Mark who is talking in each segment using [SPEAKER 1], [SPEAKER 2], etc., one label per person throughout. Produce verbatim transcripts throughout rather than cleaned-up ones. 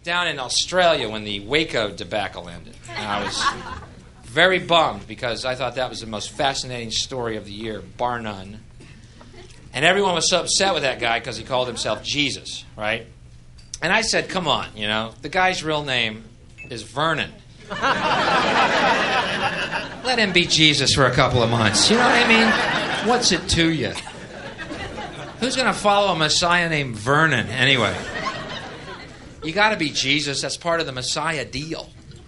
[SPEAKER 1] down in Australia when the Waco debacle ended. And I was very bummed because I thought that was the most fascinating story of the year, bar none. And everyone was so upset with that guy because he called himself Jesus, right? And I said, come on, you know, the guy's real name is Vernon. Let him be Jesus for a couple of months. You know what I mean? What's it to you? Who's going to follow a Messiah named Vernon anyway? You got to be Jesus. That's part of the Messiah deal.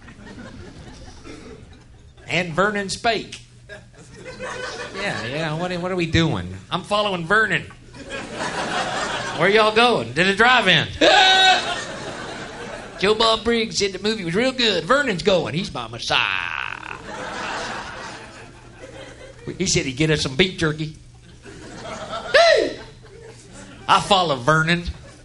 [SPEAKER 1] And Vernon spake. Yeah, yeah. What, what are we doing? I'm following Vernon. Where y'all going? To the drive-in. Joe Bob Briggs said the movie was real good. Vernon's going. He's my Messiah. He said he'd get us some beef jerky. I follow Vernon.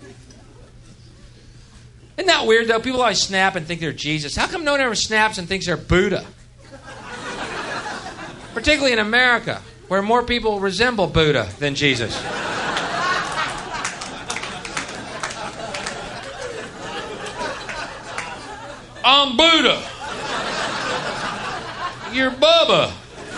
[SPEAKER 1] Isn't that weird, though? People always snap and think they're Jesus. How come no one ever snaps and thinks they're Buddha? Particularly in America, where more people resemble Buddha than Jesus. I'm Buddha. You're Bubba.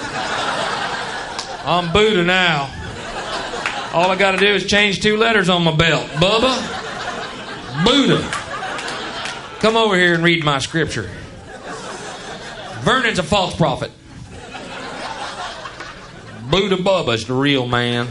[SPEAKER 1] I'm Buddha now. All I got to do is change two letters on my belt. Bubba, Buddha. Come over here and read my scripture. Vernon's a false prophet. Buddha Bubba's the real man.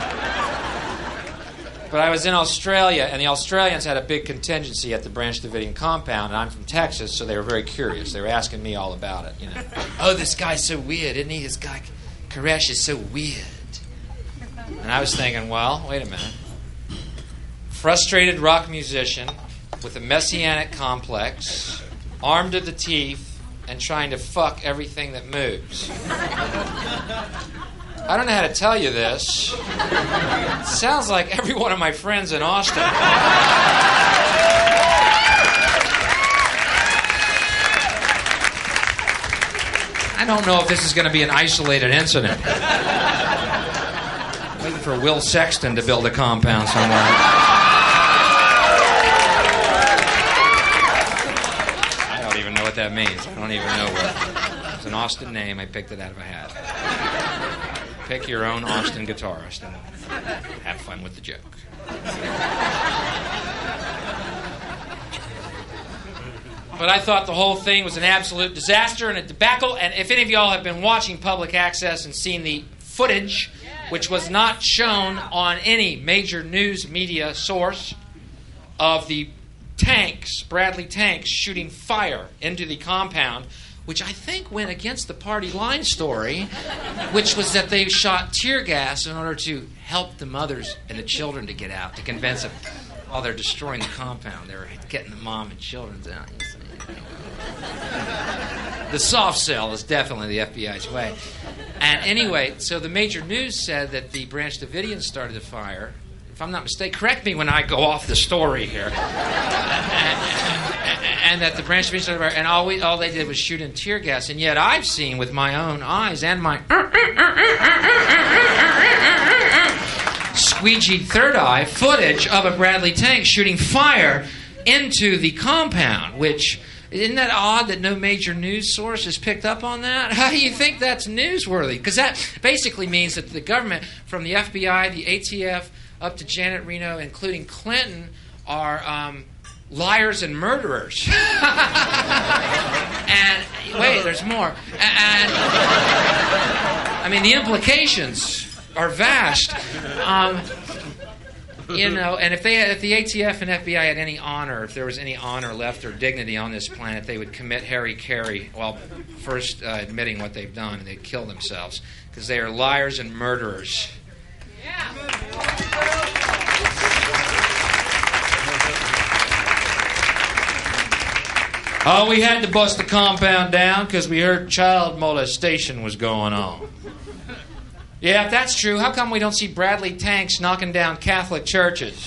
[SPEAKER 1] But I was in Australia, and the Australians had a big contingency at the Branch Davidian compound, and I'm from Texas, so they were very curious. They were asking me all about it, you know. Oh, this guy's so weird, isn't he? This guy, Koresh, is so weird. And I was thinking, well, wait a minute. Frustrated rock musician with a messianic complex, armed to the teeth, and trying to fuck everything that moves. I don't know how to tell you this. It sounds like every one of my friends in Austin. I don't know if this is going to be an isolated incident. Waiting for Will Sexton to build a compound somewhere. I don't even know what that means. I don't even know what. It's an Austin name. I picked it out of a hat. Pick your own Austin guitarist and have fun with the joke. But I thought the whole thing was an absolute disaster and a debacle. And if any of y'all have been watching Public Access and seen the footage, which was not shown on any major news media source, of the tanks, Bradley tanks, shooting fire into the compound, which I think went against the party line story, which was that they shot tear gas in order to help the mothers and the children to get out, to convince them while they're destroying the compound. They were getting the mom and children out. The soft sell is definitely the F B I's way. And anyway, so the major news said that the Branch Davidians started the fire. If I'm not mistaken, correct me when I go off the story here. and, and that the Branch Davidians started the fire, and all, we, all they did was shoot in tear gas. And yet I've seen with my own eyes and my squeegee third eye footage of a Bradley tank shooting fire into the compound, which... Isn't that odd that no major news source has picked up on that? How do you think that's newsworthy? Because that basically means that the government, from the F B I, the A T F, up to Janet Reno, including Clinton, are um, liars and murderers. And wait, there's more. And I mean, the implications are vast. Um, You know, and if they had, if the A T F and F B I had any honor, if there was any honor left or dignity on this planet, they would commit Harry Carey while first uh, admitting what they've done, and they'd kill themselves because they are liars and murderers. Yeah. Oh, we had to bust the compound down because we heard child molestation was going on. Yeah, if that's true, how come we don't see Bradley tanks knocking down Catholic churches?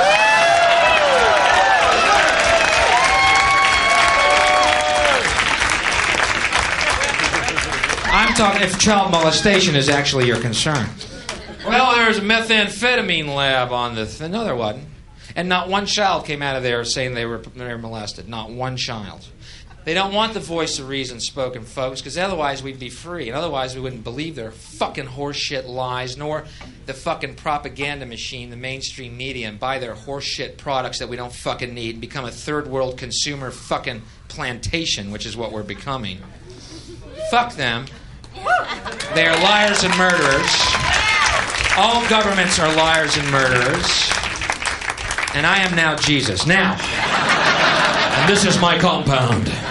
[SPEAKER 1] I'm talking if child molestation is actually your concern. Well, there's a methamphetamine lab on the... Th- no, there wasn't. And not one child came out of there saying they were, they were molested. Not one child. They don't want the voice of reason spoken, folks, because otherwise we'd be free, and otherwise we wouldn't believe their fucking horseshit lies, nor the fucking propaganda machine, the mainstream media, and buy their horseshit products that we don't fucking need and become a third world consumer fucking plantation, which is what we're becoming. Fuck them. They are liars and murderers. All governments are liars and murderers. And I am now Jesus. Now, and this is my compound.